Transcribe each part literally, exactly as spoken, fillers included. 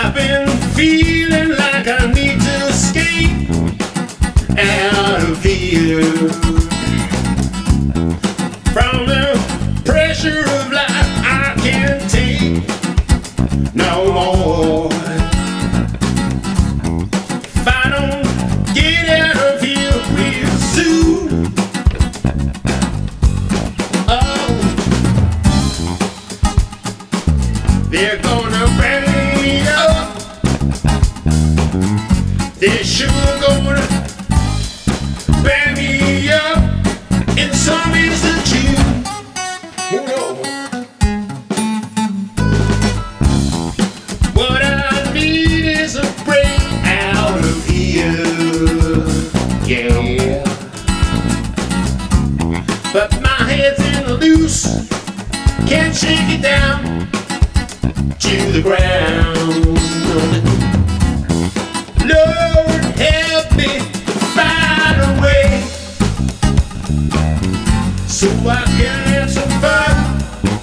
I've been feeling like I need to escape out of here from the pressure of life. I can't take no more. If I don't get out of here real soon, oh, they're gonna burn me up. They're sure gonna burn me up in some institute. Oh no. What I need is a break out of here. Yeah. But my head's in a loose, can't shake it down to the ground. Lord, help me find a way so I can have some fun.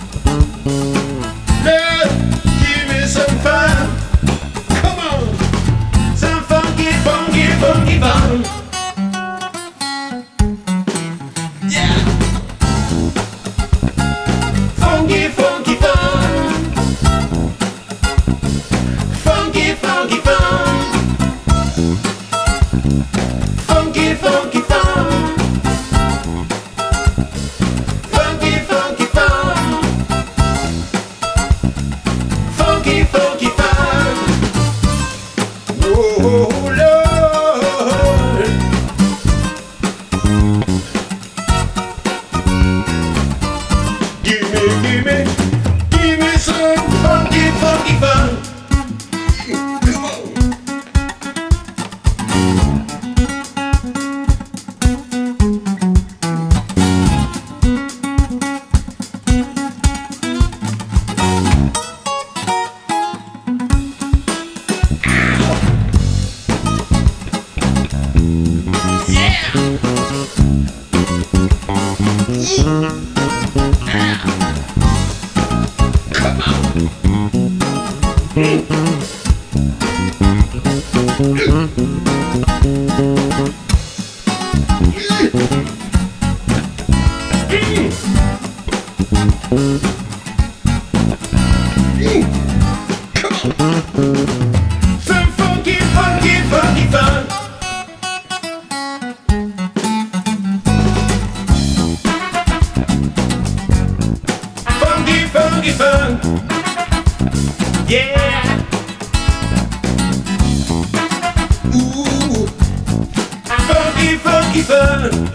Lord, give me some fun. Come on, some funky, funky, funky fun. Yeah, funky, funky fun. Funky, funky fun. Funky, funky fun. Funky, funky fun. Funky, funky fun. Oh, Lord. Give me, give me, give me some funky, funky fun. Come on. Some funky, funky, funky fun. Funky, funky fun. Yeah. Ooh. Funky, funky fun.